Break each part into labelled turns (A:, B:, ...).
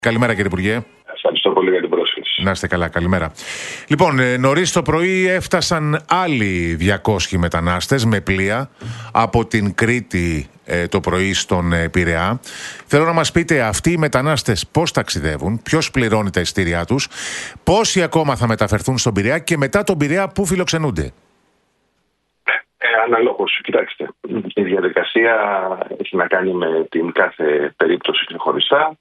A: Καλημέρα, κύριε Υπουργέ.
B: Ευχαριστώ πολύ για την πρόσκληση.
A: Να είστε καλά, καλημέρα. Λοιπόν, νωρίς το πρωί έφτασαν άλλοι 200 μετανάστες με πλοία από την Κρήτη το πρωί στον Πειραιά. Θέλω να μας πείτε, αυτοί οι μετανάστες πώς ταξιδεύουν, ποιος πληρώνει τα εισιτήριά τους, πόσοι ακόμα θα μεταφερθούν στον Πειραιά και μετά τον Πειραιά πού φιλοξενούνται?
B: Αναλόγως, κοιτάξτε, η διαδικασία έχει να κάνει με την κάθε περίπτωση ξεχωριστά.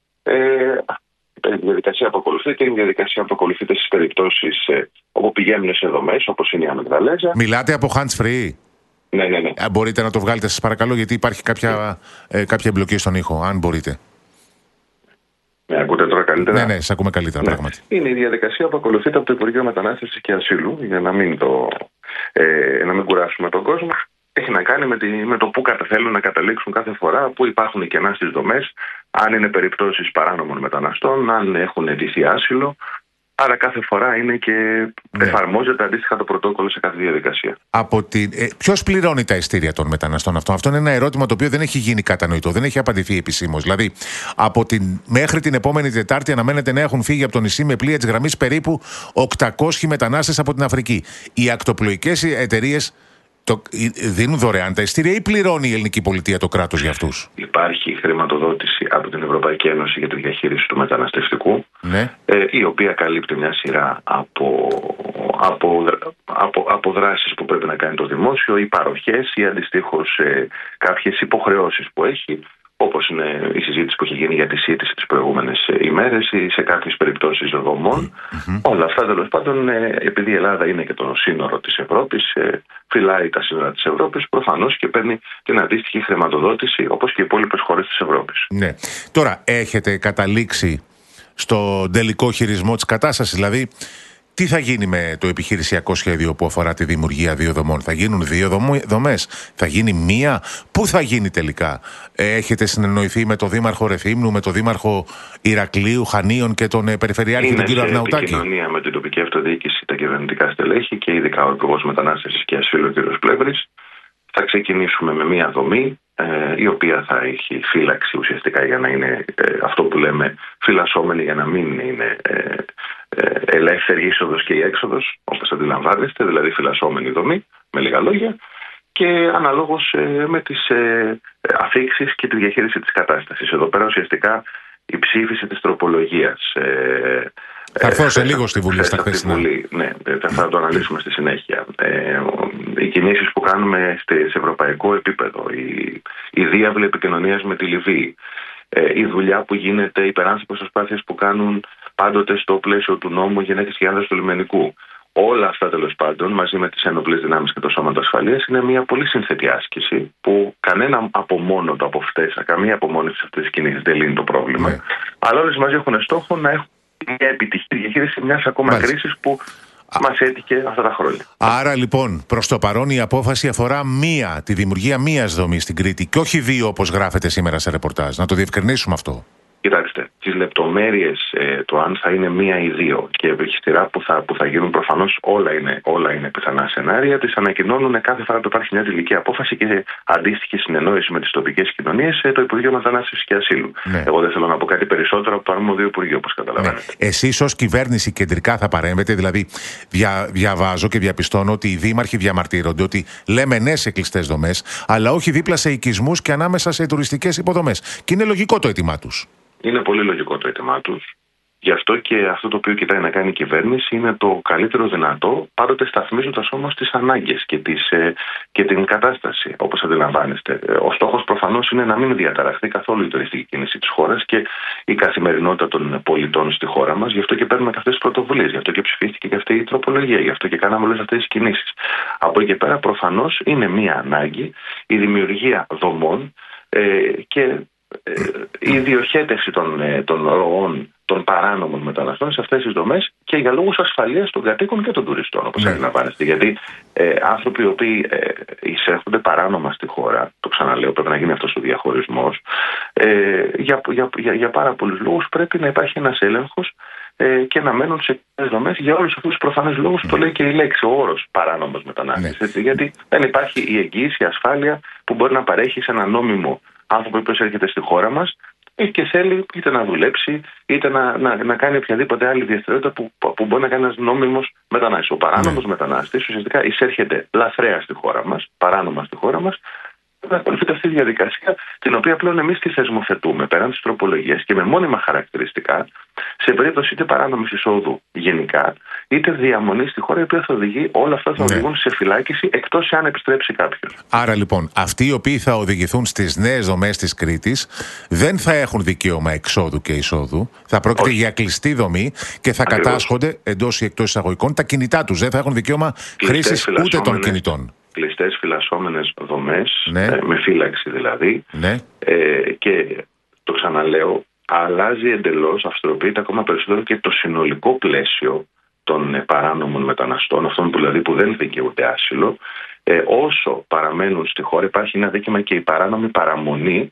B: Η διαδικασία που ακολουθείται είναι η διαδικασία που ακολουθείται στις περιπτώσεις όπου πηγαίνουν σε δομές, όπως είναι η Αμυγδαλέζα.
A: Μιλάτε από hands free?
B: Ναι.
A: Μπορείτε να το βγάλετε, σας παρακαλώ, γιατί υπάρχει κάποια εμπλοκή στον ήχο, αν μπορείτε.
B: Με ακούτε τώρα καλύτερα?
A: Ναι, σας ακούμε καλύτερα, πράγματι.
B: Είναι η διαδικασία που ακολουθείται από το Υπουργείο Μετανάστευσης και Ασύλου, για να μην κουράσουμε τον κόσμο. Έχει να κάνει με το πού θέλουν να καταλήξουν κάθε φορά, πού υπάρχουν κενά στις δομές, αν είναι περιπτώσεις παράνομων μεταναστών, αν έχουν αιτήσει άσυλο. Άρα κάθε φορά είναι και εφαρμόζεται αντίστοιχα το πρωτόκολλο σε κάθε διαδικασία.
A: Ποιος πληρώνει τα εισιτήρια των μεταναστών αυτών? Αυτό είναι ένα ερώτημα το οποίο δεν έχει γίνει κατανοητό, δεν έχει απαντηθεί επισήμως. Δηλαδή, μέχρι την επόμενη Τετάρτη αναμένεται να έχουν φύγει από το νησί με πλοία της γραμμής περίπου 800 μετανάστες από την Αφρική. Οι ακτοπλοϊκές εταιρείες δίνουν δωρεάν τα εισιτήρια ή πληρώνει η ελληνική πολιτεία, το κράτος, για αυτούς? Υπάρχει χρηματοδότηση από την Ευρωπαϊκή Ένωση για τη διαχείριση του μεταναστευτικού, η οποία καλύπτει μια σειρά από δράσεις που πρέπει να κάνει το δημόσιο, ή παροχές, ή αντιστοίχως κάποιες υποχρεώσεις που έχει, όπως είναι η συζήτηση που έχει γίνει για τη σύντηση τις προηγούμενες ημέρες, ή σε κάποιες περιπτώσεις δομών. Όλα αυτά, τέλος πάντων, επειδή η Ελλάδα είναι και το σύνορο της Ευρώπης, φυλάει τα σύνορα της Ευρώπης, προφανώς και παίρνει την αντίστοιχη χρηματοδότηση, όπως και οι υπόλοιπες χώρες της Ευρώπης. Ναι. Τώρα, έχετε καταλήξει στο τελικό χειρισμό της κατάστασης? Δηλαδή, τι θα γίνει με το επιχειρησιακό σχέδιο που αφορά τη δημιουργία 2 δομών? Θα γίνουν 2 δομές? Θα γίνει 1? Πού θα γίνει τελικά? Έχετε συνεννοηθεί με τον Δήμαρχο Ρεθύμνου, με τον Δήμαρχο Ηρακλείου, Χανίων και τον Περιφερειάρχη, τον κύριο Αρναουτάκη? Είναι σε επικοινωνία με την τοπική αυτοδιοίκηση, τα κυβερνητικά στελέχη και ειδικά ο Υπουργός Μετανάστευσης και Ασύλου, ο κ. Πλεύρης. Θα ξεκινήσουμε με 1 δομή, η οποία θα έχει φύλαξη ουσιαστικά για να είναι αυτό που λέμε φυλασσόμενη, για να μην είναι ελεύθερη είσοδος και η έξοδος, όπως αντιλαμβάνεστε, δηλαδή φυλασσόμενη δομή, με λίγα λόγια, και αναλόγως με τις αφίξεις και τη διαχείριση της κατάστασης. Εδώ πέρα ουσιαστικά η ψήφιση της τροπολογίας θα έρθω σε λίγο στη Βουλή, στα χθεσινά.
B: Ναι, θα το αναλύσουμε στη συνέχεια. Οι κινήσεις που κάνουμε σε ευρωπαϊκό επίπεδο, η διάβλη επικοινωνίας με τη Λιβύη, η δουλειά που γίνεται, οι υπεράνθρωπες προσπάθειες που κάνουν πάντοτε στο πλαίσιο του νόμου γυναίκες και άνδρες του λιμενικού. Όλα αυτά, τέλος πάντων, μαζί με τις ένοπλες δυνάμεις και το Σώμα Ασφαλείας, είναι μια πολύ σύνθετη άσκηση που κανένα από μόνο του από αυτές, καμία από μόνη της αυτές τις κινήσεις δεν λύνει το πρόβλημα. Αλλά όλες μαζί έχουν στόχο να έχουν μια επιτυχή διαχείριση μιας ακόμα κρίσης που μας έτυχε αυτά τα χρόνια. Άρα λοιπόν, προς το παρόν η απόφαση αφορά τη δημιουργία 1 δομής στην Κρήτη και όχι 2, όπως γράφεται σήμερα σε ρεπορτάζ. Να το διευκρινίσουμε αυτό. Κοιτάξτε, τις λεπτομέρειες το αν θα είναι 1 ή 2 και η σειρά που θα γίνουν, προφανώς όλα είναι πιθανά σενάρια, τις ανακοινώνουν κάθε φορά που υπάρχει μια τελική απόφαση και αντίστοιχη συνεννόηση με τις τοπικές κοινωνίες, το Υπουργείο Μετανάστευσης και Ασύλου. Εγώ δεν θέλω να πω κάτι περισσότερο από το αρμόδιο Υπουργείο, όπως καταλαβαίνετε. Εσείς ως κυβέρνηση κεντρικά θα παρέμβετε? Δηλαδή, διαβάζω και διαπιστώνω ότι οι δήμαρχοι διαμαρτύρονται ότι λέμε ναι σε κλειστές δομές, αλλά όχι δίπλα σε οικισμούς και ανάμεσα σε τουριστικές υποδομές. Και είναι λογικό το αίτημά τους. Είναι πολύ λογικό το αίτημά τους. Γι' αυτό και αυτό το οποίο κοιτάει να κάνει η κυβέρνηση είναι το καλύτερο δυνατό, πάντοτε σταθμίζοντας όμως τις ανάγκες και την κατάσταση, όπως αντιλαμβάνεστε. Ο στόχος προφανώς είναι να μην διαταραχθεί καθόλου η τουριστική κίνηση της χώρας και η καθημερινότητα των πολιτών στη χώρα μας. Γι' αυτό και παίρνουμε και αυτές τις πρωτοβουλίες, γι' αυτό και ψηφίστηκε και αυτή η τροπολογία, γι' αυτό και κάναμε όλες αυτές τις κινήσεις. Από εκεί και πέρα, προφανώς είναι μία ανάγκη η δημιουργία δομών και η διοχέτευση των ροών των παράνομων μεταναστών σε αυτές τις δομές και για λόγους ασφαλείας των κατοίκων και των τουριστών, όπως αντιλαμβάνεστε. Γιατί άνθρωποι οι οποίοι εισέρχονται παράνομα στη χώρα, το ξαναλέω, πρέπει να γίνει αυτός ο διαχωρισμός, για πάρα πολλούς λόγους πρέπει να υπάρχει ένας έλεγχος και να μένουν σε αυτές δομές για όλους αυτούς τους προφανείς λόγους που το λέει και η λέξη, ο όρος παράνομος μετανάστης. Γιατί δεν υπάρχει η εγγύηση, η ασφάλεια που μπορεί να παρέχει σε ένα νόμιμο άνθρωπο που έρχεται στη χώρα μας
A: και θέλει είτε να δουλέψει είτε να κάνει οποιαδήποτε άλλη δραστηριότητα που μπορεί να κάνει ένας νόμιμος μετανάστης. Ο παράνομος μετανάστης ουσιαστικά εισέρχεται λαθρέα στη χώρα μας, παράνομα στη χώρα μας, να ακολουθείται αυτή η διαδικασία, την οποία πλέον εμείς τη θεσμοθετούμε πέραν της τροπολογίας και με μόνιμα χαρακτηριστικά, σε περίπτωση είτε παράνομης εισόδου γενικά, είτε διαμονή στη χώρα, η οποία θα οδηγεί, όλα αυτά θα οδηγούν σε φυλάκιση, εκτός αν επιστρέψει κάποιος.
C: Άρα λοιπόν, αυτοί οι οποίοι θα οδηγηθούν στις νέες δομές της Κρήτης δεν θα έχουν δικαίωμα εξόδου και εισόδου. Θα πρόκειται για κλειστή δομή και θα κατάσχονται εντός ή εκτός εισαγωγικών τα κινητά τους. Δεν θα έχουν δικαίωμα χρήσης ούτε των κινητών.
A: Κλειστές φυλασσόμενες δομές, με φύλαξη δηλαδή, και το ξαναλέω, αλλάζει εντελώς, αυστηροποιείται ακόμα περισσότερο και το συνολικό πλαίσιο των παράνομων μεταναστών, αυτών που δεν δικαιούνται άσυλο. Όσο παραμένουν στη χώρα, υπάρχει ένα δίκαιο και η παράνομη παραμονή.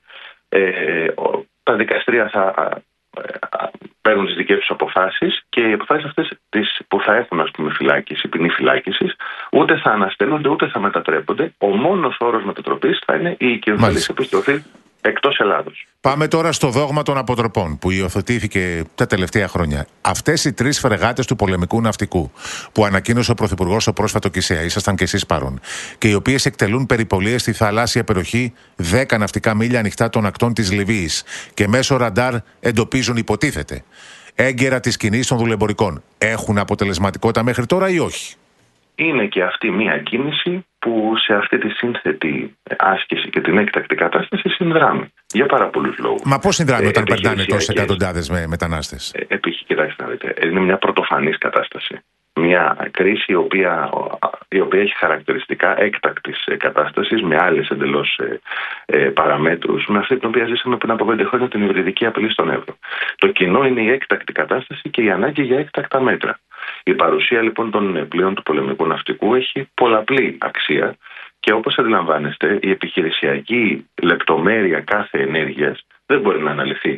A: Τα δικαστήρια θα παίρνουν τις δικές τους αποφάσεις και οι αποφάσεις αυτές που θα έχουν, ας πούμε, φυλάκιση, ποινή φυλάκισης, ούτε θα αναστέλλονται ούτε θα μετατρέπονται. Ο μόνος όρος μετατροπής θα είναι η οικειοθελής επιστροφή εκτός Ελλάδος.
C: Πάμε τώρα στο δόγμα των αποτροπών που υιοθετήθηκε τα τελευταία χρόνια. Αυτές οι 3 φρεγάτες του πολεμικού ναυτικού που ανακοίνωσε ο Πρωθυπουργός στο πρόσφατο ΚΙΣΕΑ, ήσασταν και εσείς παρόν, και οι οποίες εκτελούν περιπολίες στη θαλάσσια περιοχή 10 ναυτικά μίλια ανοιχτά των ακτών της Λιβύης και μέσω ραντάρ εντοπίζουν, υποτίθεται, έγκαιρα τις κινήσεις των δουλεμπορικών. Έχουν αποτελεσματικότητα μέχρι τώρα ή όχι?
A: Είναι και αυτή μια κίνηση που σε αυτή τη σύνθετη άσκηση και την έκτακτη κατάσταση συνδράμει. Για πάρα πολλούς λόγους.
C: Μα πώς συνδράμει όταν περνάνε τόσες εκατοντάδες με μετανάστες?
A: Κοιτάξτε να δείτε, είναι μια πρωτοφανής κατάσταση. Μια κρίση η οποία έχει χαρακτηριστικά έκτακτης κατάστασης, με άλλες εντελώς παραμέτρους, με αυτή την οποία ζήσαμε πριν από 5 χρόνια, την υβριδική απειλή στον Εύρο. Το κοινό είναι η έκτακτη κατάσταση και η ανάγκη για έκτακτα μέτρα. Η παρουσία λοιπόν των πλοίων του πολεμικού ναυτικού έχει πολλαπλή αξία και όπως αντιλαμβάνεστε, η επιχειρησιακή λεπτομέρεια κάθε ενέργειας δεν μπορεί να αναλυθεί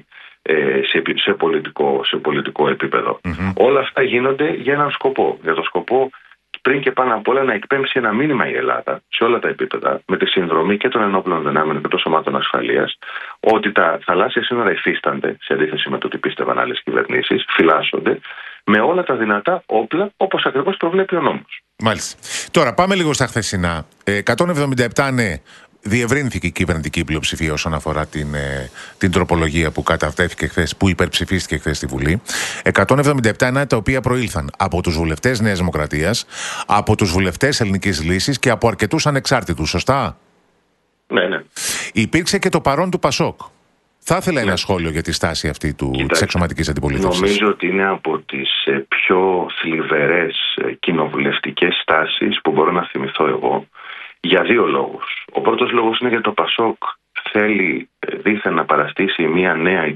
A: σε πολιτικό επίπεδο. Όλα αυτά γίνονται για έναν σκοπό. Για το σκοπό, πριν και πάνω απ' όλα, να εκπέμψει ένα μήνυμα η Ελλάδα σε όλα τα επίπεδα, με τη συνδρομή και των ενόπλων δυνάμεων και των σωμάτων ασφαλείας, ότι τα θαλάσσια σύνορα υφίστανται, σε αντίθεση με το τι πίστευαν άλλες κυβερνήσεις, φυλάσσονται με όλα τα δυνατά όπλα, όπως ακριβώς προβλέπει ο νόμος.
C: Μάλιστα. Τώρα πάμε λίγο στα χθεσινά. 177 ναι. Διευρύνθηκε η κυβερνητική πλειοψηφία όσον αφορά την τροπολογία που καταθέθηκε χθες, που υπερψηφίστηκε χθες στη Βουλή. 177 είναι τα οποία προήλθαν από τους βουλευτές Νέας Δημοκρατίας, από τους βουλευτές Ελληνικής Λύσης και από αρκετούς ανεξάρτητους, σωστά?
A: Ναι.
C: Υπήρξε και το παρόν του Πασόκ. Θα ήθελα ένα σχόλιο για τη στάση αυτή της εξωματικής αντιπολίτευσης.
A: Νομίζω ότι είναι από τις πιο θλιβερές κοινοβουλευτικές στάσεις που μπορώ να θυμηθώ εγώ. Για 2 λόγους. Ο πρώτος λόγος είναι γιατί το Πασόκ θέλει δήθεν να παραστήσει μια νέα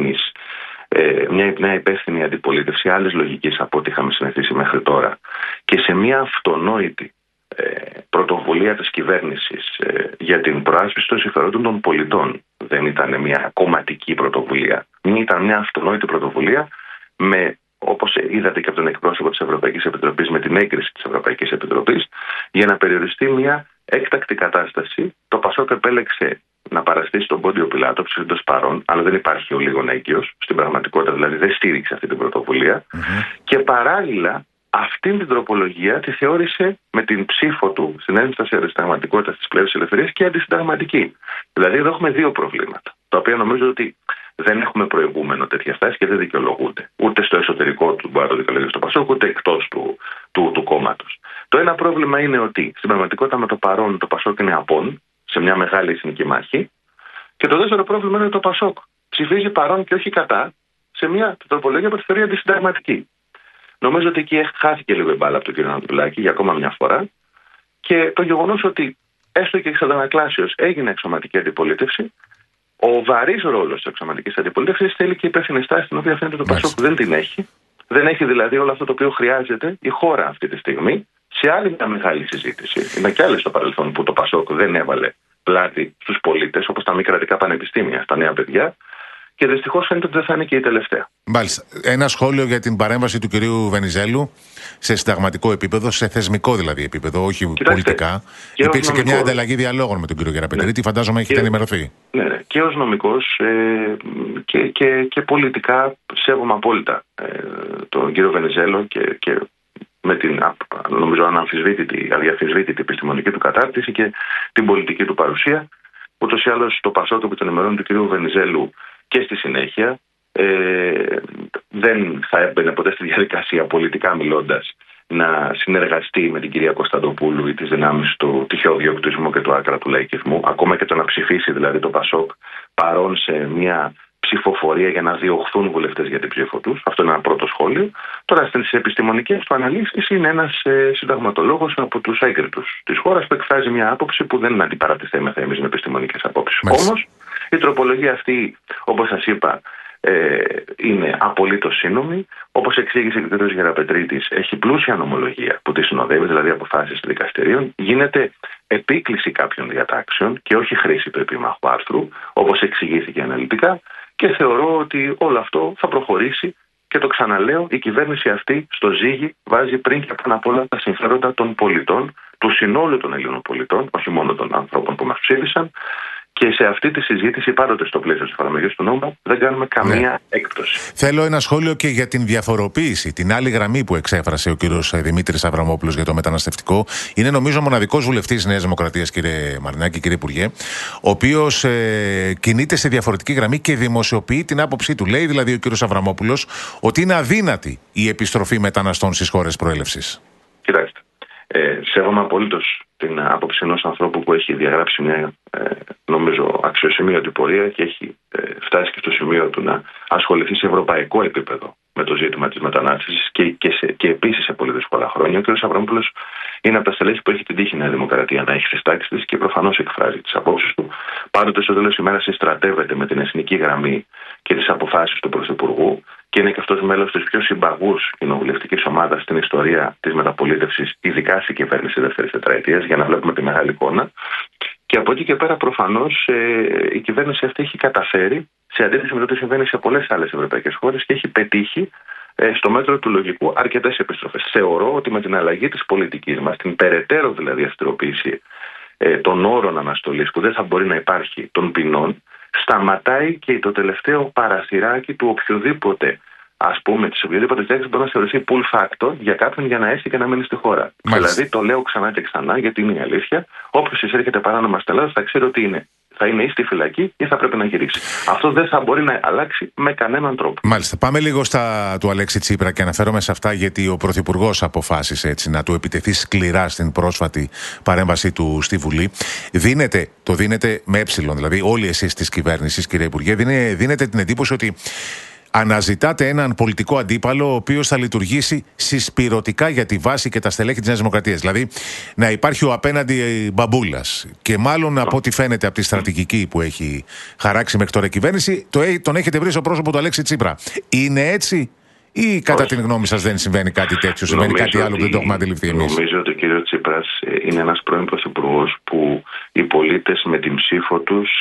A: υπεύθυνη αντιπολίτευση άλλης λογικής από ό,τι είχαμε συνηθίσει μέχρι τώρα και σε μια αυτονόητη πρωτοβουλία της κυβέρνησης για την προάσπιση των συμφερόντων των πολιτών. Δεν ήταν μια κομματική πρωτοβουλία. Ήταν μια αυτονόητη πρωτοβουλία με, όπως είδατε και από τον εκπρόσωπο της Ευρωπαϊκής Επιτροπής, με την έγκριση της Ευρωπαϊκής Επιτροπής, για να περιοριστεί μια έκτακτη κατάσταση. Το Πασόκ επέλεξε να παραστήσει τον Πόντιο Πιλάτο, ψηφίζοντας παρόν, αλλά δεν υπάρχει ο λίγον έγκυος. Στην πραγματικότητα δηλαδή δεν στήριξε αυτή την πρωτοβουλία. Και παράλληλα αυτήν την τροπολογία τη θεώρησε με την ψήφο του στην ένσταση αντισυνταγματικότητας της πλευράς ελευθερίας και αντισυνταγματική. Δηλαδή εδώ έχουμε 2 προβλήματα, τα οποία νομίζω ότι δεν έχουμε προηγούμενο τέτοια στάση και δεν δικαιολογούνται. Ούτε στο εσωτερικό του μπορεί να το δικαιολογήσει το Πασόκ, ούτε εκτός του κόμματος. Το ένα πρόβλημα είναι ότι στην πραγματικότητα με το παρόν το Πασόκ είναι απόν σε μια μεγάλη εθνική μάχη. Και το δεύτερο πρόβλημα είναι ότι το Πασόκ ψηφίζει παρόν και όχι κατά σε μια τροπολογία που τη θεωρεί αντισυνταγματική. Νομίζω ότι εκεί χάθηκε λίγο η μπάλα από τον κ. Ανατολάκη για ακόμα μια φορά. Και το γεγονός ότι έστω και εξ αντανακλάσεως έγινε εξωματική αντιπολίτευση, ο βαρύς ρόλος της εξωματικής αντιπολίτευσης θέλει και υπεύθυνη στάση, την οποία φαίνεται το Πασόκ δεν την έχει. Δεν έχει δηλαδή όλο αυτό το οποίο χρειάζεται η χώρα αυτή τη στιγμή σε άλλη μια μεγάλη συζήτηση. Είναι και άλλες στο παρελθόν που το Πασόκ δεν έβαλε πλάτη στους πολίτες, όπως τα μη κρατικά πανεπιστήμια, στα νέα παιδιά. και δυστυχώς φαίνεται ότι δεν θα είναι και η τελευταία.
C: Μάλιστα. Ένα σχόλιο για την παρέμβαση του κυρίου Βενιζέλου σε συνταγματικό επίπεδο, σε θεσμικό δηλαδή επίπεδο, όχι πολιτικά. Υπήρξε και μια ανταλλαγή διαλόγων με τον κύριο Γεραπετρίτη, φαντάζομαι έχετε ενημερωθεί.
A: Ναι, και ως νομικός και πολιτικά σέβομαι απόλυτα τον κύριο Βενιζέλο και με την νομίζω αδιαφυσβήτητη επιστημονική του κατάρτιση και την πολιτική του παρουσία. Ούτως ή άλλως το Πασόκ από την ενημερώνει του κ. Βενιζέλου και στη συνέχεια δεν θα έμπαινε ποτέ στη διαδικασία, πολιτικά μιλώντας, να συνεργαστεί με την κυρία Κωνσταντοπούλου ή τις δυνάμεις του τυχαίου διοκτησμού και του άκρατου λαϊκισμού, ακόμα και το να ψηφίσει δηλαδή το Πασόκ παρόν σε μια ψηφοφορία για να διωχθούν βουλευτές για την ψήφο τους. Αυτό είναι ένα πρώτο σχόλιο. Τώρα στις επιστημονικές του αναλύσεις είναι ένας συνταγματολόγος από τους έγκριτους της χώρας που εκφράζει μια άποψη που δεν αντιπαρατηθέμεθα εμείς με επιστημονικές απόψεις. Όμως η τροπολογία αυτή, όπως σας είπα, είναι απολύτως σύνομη. Όπως εξήγησε και ο κ. Γεραπετρίτης, έχει πλούσια νομολογία που τη συνοδεύει, δηλαδή αποφάσεις δικαστηρίων. Γίνεται επίκληση κάποιων διατάξεων και όχι χρήση του επίμαχου άρθρου, όπως εξηγήθηκε αναλυτικά, και θεωρώ ότι όλο αυτό θα προχωρήσει. Και το ξαναλέω, η κυβέρνηση αυτή στο ζύγι βάζει πριν και πάνω απ' όλα τα συμφέροντα των πολιτών, του συνόλου των Ελλήνων πολιτών, όχι μόνο των ανθρώπων που μας ψήφισαν. Και σε αυτή τη συζήτηση, πάντοτε στο πλαίσιο της εφαρμογής του νόμου, δεν κάνουμε καμία έκπτωση.
C: Θέλω ένα σχόλιο και για την διαφοροποίηση, την άλλη γραμμή που εξέφρασε ο κύριος Δημήτρης Αβραμόπουλος για το μεταναστευτικό. Είναι νομίζω μοναδικός βουλευτής της Νέας Δημοκρατίας, κύριε Μαρινάκη, κύριε Υπουργέ, ο οποίος κινείται σε διαφορετική γραμμή και δημοσιοποιεί την άποψή του. Λέει δηλαδή ο κύριος Αβραμόπουλος ότι είναι αδύνατη η επιστροφή μεταναστών στις χώρες προέλευσης.
A: Κοιτάξτε. Σέβομαι απολύτως την άποψη ενός ανθρώπου που έχει διαγράψει μια νομίζω αξιοσημείωτη πορεία και έχει φτάσει και στο σημείο του να ασχοληθεί σε ευρωπαϊκό επίπεδο με το ζήτημα της μετανάστευσης και επίσης σε πολύ δύσκολα χρόνια. Ο κ. Αβραμόπουλος είναι από τα στελέχη που έχει την τύχη η Νέα Δημοκρατία να έχει στις τάξεις της και προφανώς εκφράζει τις απόψεις του. Πάντοτε στο τέλος της ημέρας συστρατεύεται με την εθνική γραμμή και τις αποφάσεις του Πρωθυπουργού και είναι και αυτός μέλος της πιο συμπαγούς κοινοβουλευτικής ομάδας στην ιστορία της μεταπολίτευσης, ειδικά στην κυβέρνηση δεύτερης τετραετίας, για να βλέπουμε τη μεγάλη εικόνα. Και από εκεί και πέρα, προφανώς, η κυβέρνηση αυτή έχει καταφέρει, σε αντίθεση με το τι συμβαίνει σε πολλές άλλες ευρωπαϊκές χώρες, και έχει πετύχει στο μέτρο του λογικού αρκετές επιστροφές. Θεωρώ ότι με την αλλαγή της πολιτικής μας, την περαιτέρω δηλαδή αυστηροποίηση των όρων αναστολής, που δεν θα μπορεί να υπάρχει, των ποινών, σταματάει και το τελευταίο παραθυράκι του οποιοδήποτε, ας πούμε, της οποιοδήποτε διάκριση μπορεί να θεωρηθεί pull factor για κάποιον για να έρθει και να μείνει στη χώρα. Δηλαδή, το λέω ξανά και ξανά, γιατί είναι η αλήθεια. Όποιος εισέρχεται παράνομα στην Ελλάδα θα ξέρει ότι θα είναι ή στη φυλακή ή θα πρέπει να γυρίσει. Αυτό δεν θα μπορεί να αλλάξει με κανέναν τρόπο.
C: Μάλιστα. Πάμε λίγο του Αλέξη Τσίπρα και αναφέρομαι σε αυτά, γιατί ο Πρωθυπουργός αποφάσισε έτσι να του επιτεθεί σκληρά στην πρόσφατη παρέμβασή του στη Βουλή. Το δίνετε με δηλαδή όλοι εσείς της κυβέρνησης, κύριε Υπουργέ, δίνετε την εντύπωση ότι αναζητάτε έναν πολιτικό αντίπαλο ο οποίος θα λειτουργήσει συσπηρωτικά για τη βάση και τα στελέχη της Νέας Δημοκρατίας. Δηλαδή να υπάρχει ο απέναντι μπαμπούλας. Και μάλλον από ό,τι φαίνεται από τη στρατηγική που έχει χαράξει μέχρι τώρα η κυβέρνηση, τον έχετε βρει στο πρόσωπο του Αλέξη Τσίπρα. Είναι έτσι, ή κατά την γνώμη σας δεν συμβαίνει κάτι τέτοιο, συμβαίνει κάτι άλλο που δεν το έχουμε αντιληφθεί εμείς?
A: Νομίζω ότι ο κ. Τσίπρας είναι ένας πρώην πρωθυπουργός που οι πολίτες με την ψήφο τους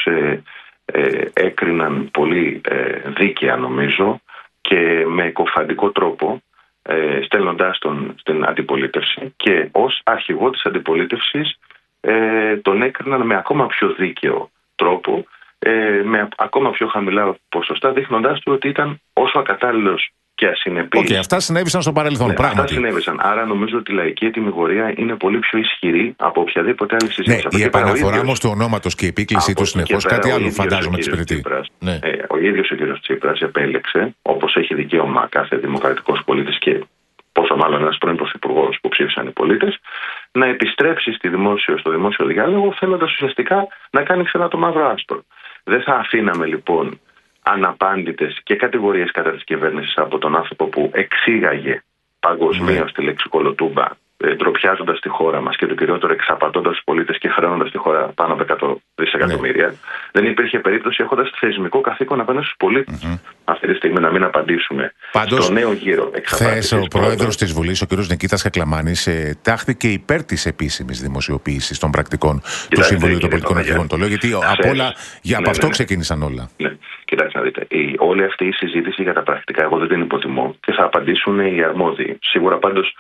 A: έκριναν πολύ δίκαια, νομίζω, και με εκοφαντικό τρόπο, στέλνοντάς τον στην αντιπολίτευση, και ως αρχηγό της αντιπολίτευσης τον έκριναν με ακόμα πιο δίκαιο τρόπο, με ακόμα πιο χαμηλά ποσοστά, δείχνοντάς του ότι ήταν όσο ακατάλληλος και ασυνεπής.
C: Αυτά συνέβησαν στο παρελθόν.
A: Αυτά συνέβησαν. Άρα νομίζω ότι η λαϊκή ετυμηγορία είναι πολύ πιο ισχυρή από οποιαδήποτε άλλη συζήτηση.
C: Η επαναφορά όμως του ονόματος και η επίκληση του συνεχώς, κάτι άλλο φαντάζομαι εξυπηρετεί.
A: Ο ίδιος ο κ. Τσίπρας επέλεξε, όπως έχει δικαίωμα κάθε δημοκρατικός πολίτης και πόσο μάλλον ένας πρώην πρωθυπουργός που ψήφισαν οι πολίτες, να επιστρέψει στο δημόσιο διάλογο, θέλοντας ουσιαστικά να κάνει ξανά το μαύρο άσπρο. Δεν θα αφήναμε λοιπόν αναπάντητες και κατηγορίες κατά της κυβέρνησης από τον άνθρωπο που εξήγαγε παγκοσμίως τη λεξικολοτούμπα ντροπιάζοντας τη χώρα μας και το κυριότερο εξαπατώντας τους πολίτες και χρεώνοντας τη χώρα πάνω από 100 δισεκατομμύρια, δεν υπήρχε περίπτωση, έχοντας θεσμικό καθήκον απέναντι στους πολίτες αυτή τη στιγμή, να μην απαντήσουμε στο νέο γύρο εξαπάτησης.
C: Χθες ο πρόεδρος της Βουλής, ο κ. Νικήτας Κακλαμάνης, τάχθηκε υπέρ της επίσημης δημοσιοποίησης των πρακτικών του Συμβουλίου των Πολιτικών Αρχηγών. Το λέω γιατί από όλα από αυτό ξεκίνησαν όλα.
A: Ναι. Κοιτάξτε να δείτε, όλη αυτή η συζήτηση για τα πρακτικά εγώ δεν την υποτιμώ και θα απαντήσουν οι αρμόδιοι. Σίγουρα πάντως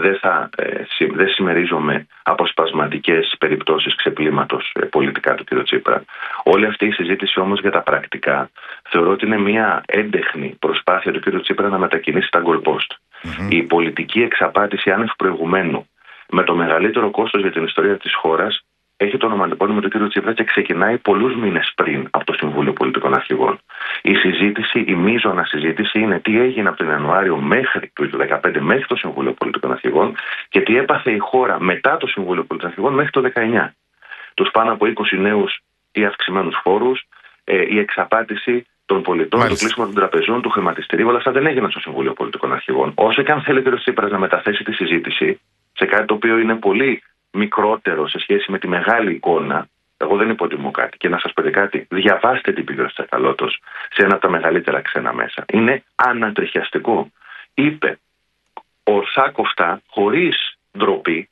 A: δεν συμμερίζομαι αποσπασματικές περιπτώσεις ξεπλήματος πολιτικά του κ. Τσίπρα. Όλη αυτή η συζήτηση όμως για τα πρακτικά θεωρώ ότι είναι μια έντεχνη προσπάθεια του κ. Τσίπρα να μετακινήσει τα goalpost. Η πολιτική εξαπάτηση άνευ προηγουμένου με το μεγαλύτερο κόστος για την ιστορία της χώρας έχει το ονοματεπώνυμο του κ. Τσίπρα και ξεκινάει πολλούς μήνες πριν από το Συμβούλιο Πολιτικών Αρχηγών. Η συζήτηση, η μείζωνα συζήτηση είναι τι έγινε από τον Ιανουάριο μέχρι του 2015 μέχρι το Συμβούλιο Πολιτικών Αρχηγών και τι έπαθε η χώρα μετά το Συμβούλιο Πολιτικών Αρχηγών μέχρι το 2019. Τους πάνω από 20 νέους ή αυξημένους φόρους, η εξαπάτηση των πολιτών, το κλείσιμο των τραπεζών, του χρηματιστηρίου, όλα αυτά δεν έγιναν στο Συμβούλιο Πολιτικών Αρχηγών. Όσο και αν θέλει ο κ. Τσίπρας να μεταθέσει τη συζήτηση σε κάτι το οποίο είναι πολύ μικρότερο σε σχέση με τη μεγάλη εικόνα, εγώ δεν υποτιμώ κάτι. Και να σας πω κάτι, διαβάστε την πηγή Τσακαλώτος σε ένα από τα μεγαλύτερα ξένα μέσα. Είναι ανατριχιαστικό. Είπε ορθά κοφτά, χωρίς ντροπή,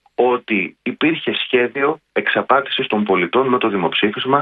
A: ότι υπήρχε σχέδιο εξαπάτησης των πολιτών με το δημοψήφισμα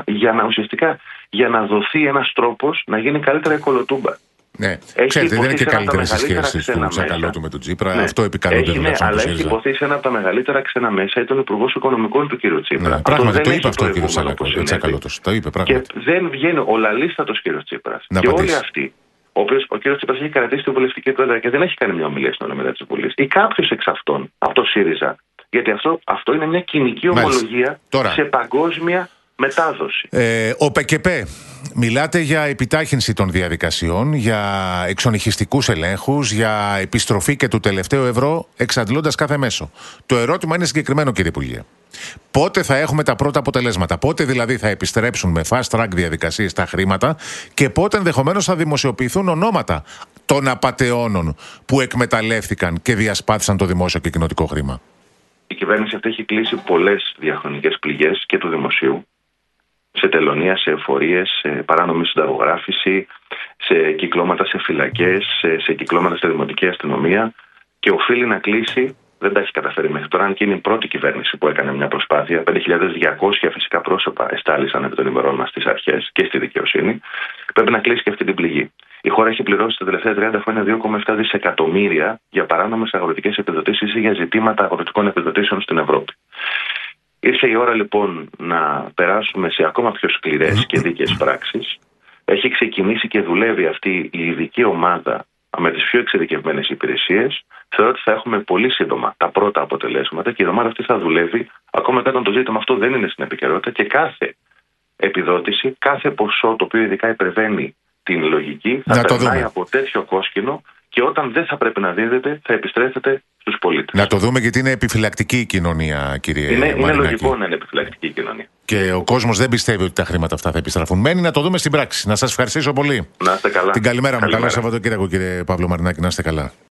A: για να δοθεί ένας τρόπος να γίνει καλύτερα η κολοτούμπα.
C: Ναι, ξέρετε, δεν είναι και καλύτερες οι σχέσεις του Τσακαλώτου με τον Τσίπρα. Ναι. Αυτό επικαλούνται τουλάχιστον.
A: Αλλά έχει υποθεί σε ένα από τα μεγαλύτερα ξένα μέσα, ήταν ο Υπουργός Οικονομικών του κ. Τσίπρα.
C: Ναι, πράγματι το είπε αυτό ο κ. Τσακαλώτος. Το είπε πράγματι.
A: Και δεν βγαίνει ο λαλίστατος κ. Τσίπρας. Και όλοι αυτοί, ο κ. Τσίπρας έχει κρατήσει την βουλευτική του έδρα και δεν έχει κάνει μια ομιλία στην Ολομέλεια της Βουλής. Ή κάποιος εξ αυτών, από το ΣΥΡΙΖΑ. Γιατί αυτό είναι μια κοινική ομολογία σε παγκόσμια μετάδοση.
C: Ο ΠΚΠ, μιλάτε για επιτάχυνση των διαδικασιών, για εξονυχιστικούς ελέγχους, για επιστροφή και του τελευταίου ευρώ, εξαντλώντας κάθε μέσο. Το ερώτημα είναι συγκεκριμένο, κύριε Υπουργέ. Πότε θα έχουμε τα πρώτα αποτελέσματα, πότε δηλαδή θα επιστρέψουν με fast track διαδικασίες τα χρήματα και πότε ενδεχομένως θα δημοσιοποιηθούν ονόματα των απατεώνων που εκμεταλλεύτηκαν και διασπάθησαν το δημόσιο και κοινοτικό χρήμα?
A: Η κυβέρνηση αυτή έχει κλείσει πολλές διαχρονικές πληγές και του δημοσίου, σε τελωνία, σε εφορίες, σε παράνομη συνταγογράφηση, σε κυκλώματα σε φυλακές, σε κυκλώματα στη δημοτική αστυνομία και οφείλει να κλείσει. Δεν τα έχει καταφέρει μέχρι τώρα, αν και είναι η πρώτη κυβέρνηση που έκανε μια προσπάθεια. 5.200 φυσικά πρόσωπα εστάλησαν επί των ημερών μας στις αρχές και στη δικαιοσύνη. Πρέπει να κλείσει και αυτή την πληγή. Η χώρα έχει πληρώσει τα τελευταία 30 χρόνια 2,7 δισεκατομμύρια για παράνομες αγροτικές επιδοτήσεις ή για ζητήματα αγροτικών επιδοτήσεων στην Ευρώπη. Ήρθε η ώρα λοιπόν να περάσουμε σε ακόμα πιο σκληρές και δίκαιες πράξεις. Έχει ξεκινήσει και δουλεύει αυτή η ειδική ομάδα με τις πιο εξειδικευμένες υπηρεσίες. Θεωρώ ότι θα έχουμε πολύ σύντομα τα πρώτα αποτελέσματα και η ομάδα αυτή θα δουλεύει ακόμα και όταν το ζήτημα αυτό δεν είναι στην επικαιρότητα και κάθε επιδότηση, κάθε ποσό το οποίο ειδικά υπερβαίνει την λογική θα περνάει από τέτοιο κόσκινο και όταν δεν θα πρέπει να δίδεται θα επιστρέφεται στους πολίτες.
C: Να το δούμε γιατί είναι επιφυλακτική η κοινωνία, κύριε Μαρινάκη.
A: Είναι λογικό να είναι επιφυλακτική η κοινωνία.
C: Και ο κόσμος δεν πιστεύει ότι τα χρήματα αυτά θα επιστραφούν. Μένει να το δούμε στην πράξη. Να σας ευχαριστήσω πολύ.
A: Να είστε καλά.
C: Την καλημέρα μου. Καλό Σαββατοκύριακο, κύριε Παύλο Μαρινάκη. Να είστε καλά.